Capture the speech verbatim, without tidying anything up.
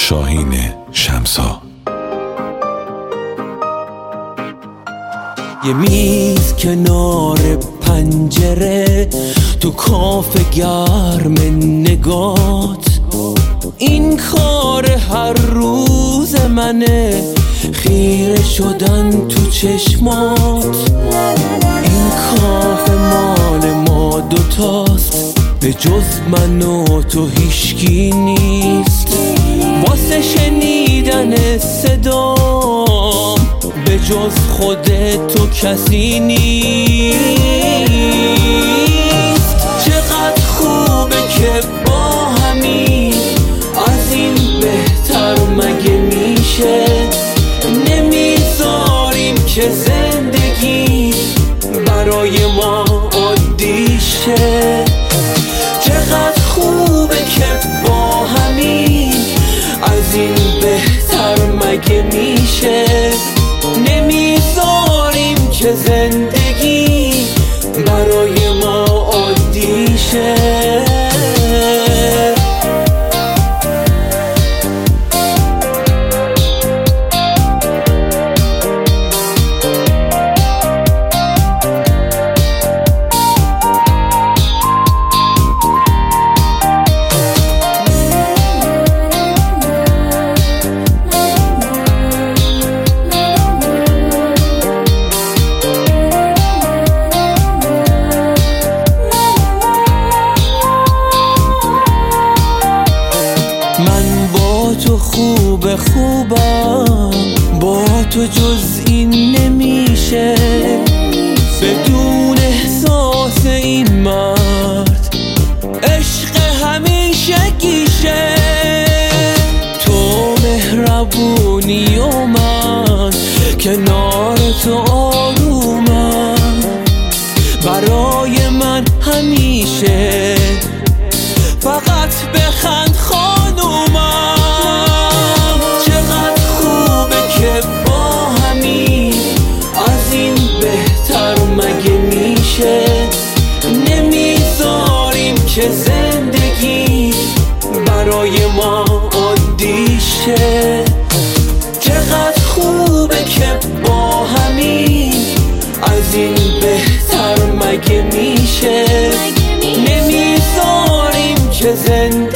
شاهین شمسا. یه میز کنار پنجره تو کافه گرم نگات، این کار هر روز منه، خیره شدن تو چشمات. این کافه مال ما دوتاست، به جز من و تو هیشکی نیست. واسه شنیدن صدام به جز خودت تو کسی نیست. چقدر خوبه که با همین، از این بهتر مگه میشه؟ نمیذاریم که زندگی برای ما عادی شه. چقدر خوبه که با همین، از این بهتر مگه میشه؟ نمیذاریم که زندگی برای ما عادی شه. من با تو خوب خوبم، با تو جز این نمیشه. بدون احساس این مرد عشق همیشه گیشه. تو مهربونی و من کنار تو آرومم، برای من همیشه فقط بخند خانومم. چقدر خوبه که با همین، از این بهتر مگه میشه؟ نمیذاریم که زندگی برای ما عادی شه. چقدر خوبه که با همین، از این بهتر مگه میشه؟ نمیذاریم که زندگی